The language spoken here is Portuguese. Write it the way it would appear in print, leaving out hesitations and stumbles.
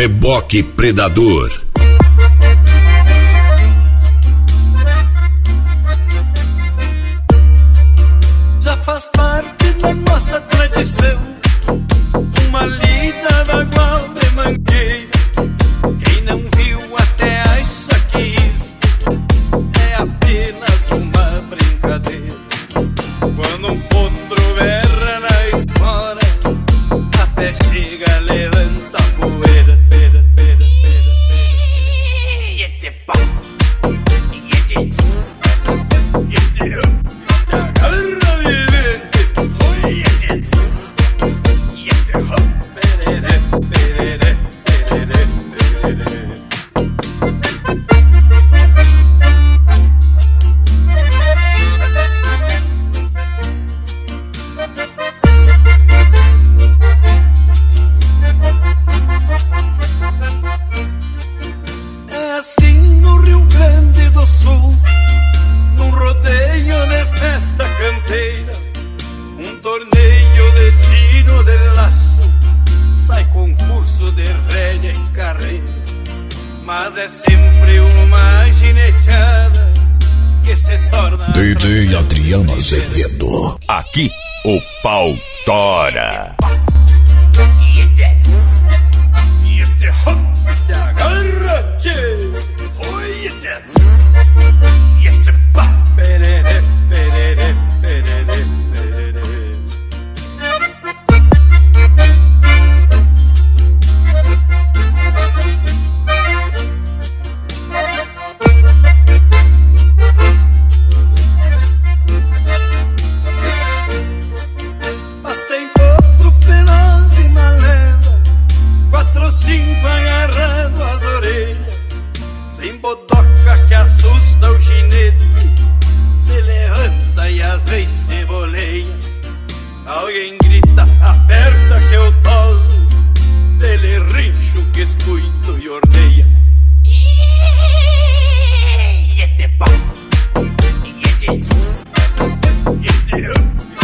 Reboque Predador. Já faz parte da nossa tradição uma lida bagual de mangueira. Quem não viu até acha que isto é apenas uma brincadeira. Quando um potro berra na espora, até chega, levanta a poeira. DJ Adriano Azevedo. Aqui o pau tora. Alguém grita, aperta que eu toso. Dele rincho que escuito e ordeia. E